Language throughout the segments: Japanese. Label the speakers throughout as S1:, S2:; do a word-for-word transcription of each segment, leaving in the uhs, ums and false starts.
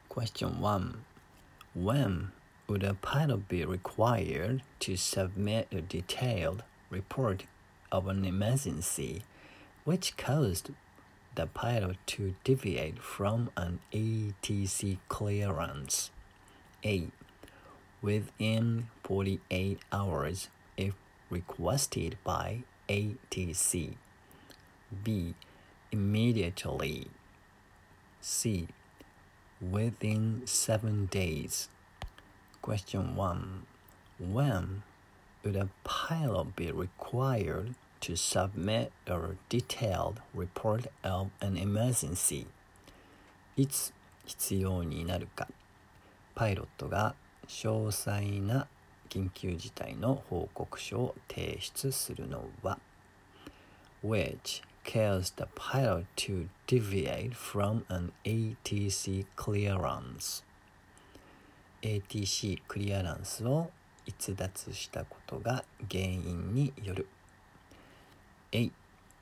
S1: Question one. When would a pilot be required to submit a detailed report of an emergency which caused the pilot to deviate from an A T C clearance? A. Within forty-eight hours if requested by A T C. B. Immediately. C. Within seven days. Question one. When would a pilot be required to submit a detailed report of an emergency? いつ必要になるか。パイロットが詳細な緊急事態の報告書を提出するのは which caused the pilot to deviate from an A T C clearance.エーティーシー クリアランスを逸脱したことが原因による。A.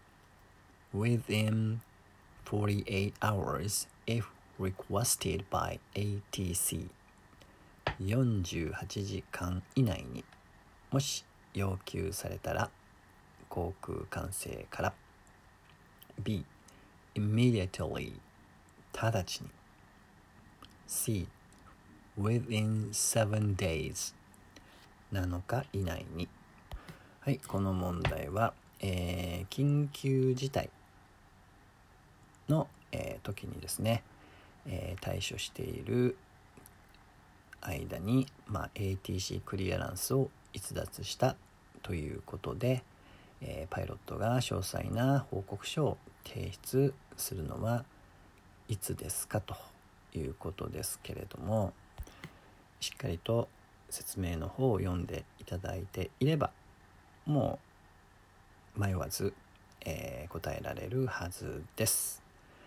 S1: Within forty-eight hours if requested by A T C. よんじゅうはちじかん以内にもし要求されたら航空管制から。 B. Immediately 直ちに。 C. Within seven days なのか以内に。はい、この問題は、えー、緊急事態の、えー、時にですね、えー、対処している間に、まあ、エーティーシー クリアランスを逸脱したということで、えー、パイロットが詳細な報告書を提出するのはいつですかということですけれども、しっかりと説明の方を読んでいただいていればもう迷わず、えー、答えられるはずです。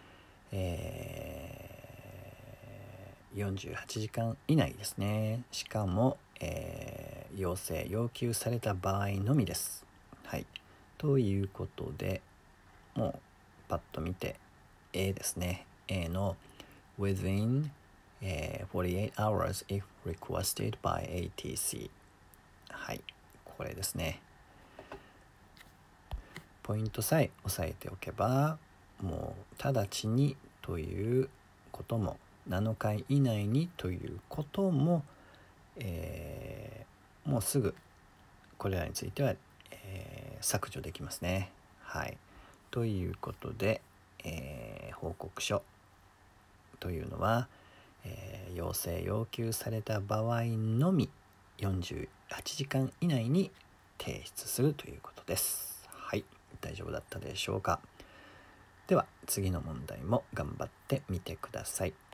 S1: えー、よんじゅうはちじかん以内ですね。しかも、えー、要請要求された場合のみです。はい。ということでもうパッと見て A ですね。 A の within、えー、forty-eight hours if requested by A T C。 はい、これですね。ポイントさえ押さえておけばもう直ちにということもなのか以内にということも、えー、もうすぐこれらについては、えー、削除できますね。はい。ということで、えー、報告書というのは、えー、要請要求された場合のみよんじゅうはちじかん以内に提出するということです。はい、大丈夫だったでしょうか。では次の問題も頑張ってみてください。